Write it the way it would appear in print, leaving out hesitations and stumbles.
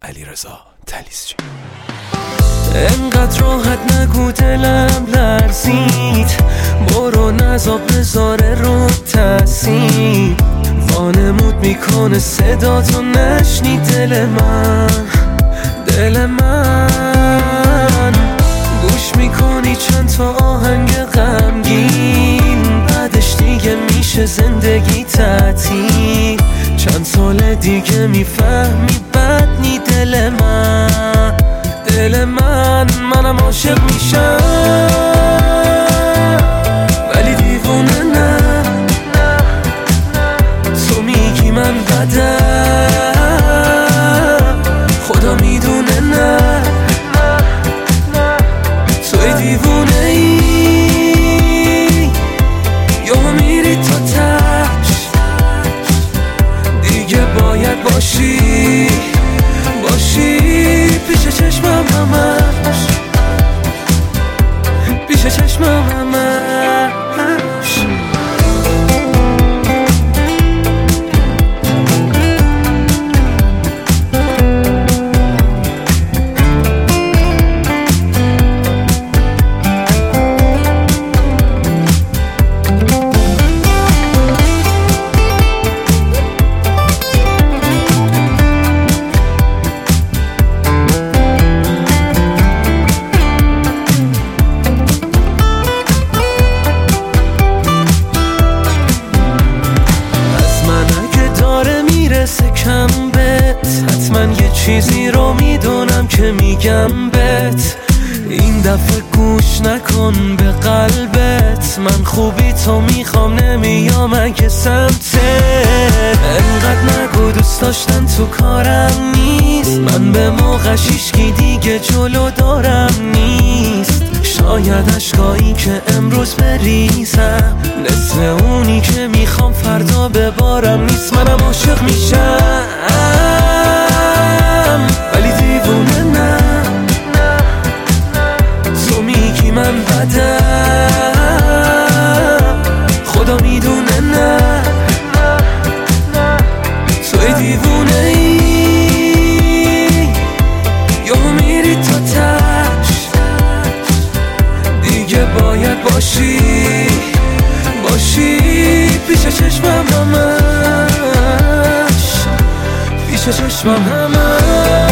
علیرضا طلیسچی. انقدر راحت نگو دلم لرزید، برو نذاب بذاره رو تاثیر، وانمود میکنه صداتو نشنی دل من گوش میکنی چند تا آهنگ غمگین، بعدش دیگه میشه زندگی تعطیل، چند سال دیگه میفهمی بدنی دل منم عاشق میشم ولی دیوونه نه، تو میگی من بدم خدا میدونه نه، توی دیوونه ای یا میری تا تش، دیگه باید باشی پیش چشمم همش، پیش چشمم همش. کم بهت حتما یه چیزی رو میدونم که میگم بهت، این دفعه گوش نکن به قلبت، من خوبی تو میخوام نمیام اگه سمتت، انقدر نگو دوست داشتن تو کارم نیست، من به موقع شیشکی دیگه جلو دارم نیست، شاید عشقایی که امروز بریزم نصف اونی که میخوام فردا ببارم نیست، منم عاشق میشم ولی دیوونه نه، تو میگی من بدم خدا میدونه نه، توی دیوونه ای یا میری تا تش، دیگه باید باشی پیش چشمم همش، پیش چشمم همش.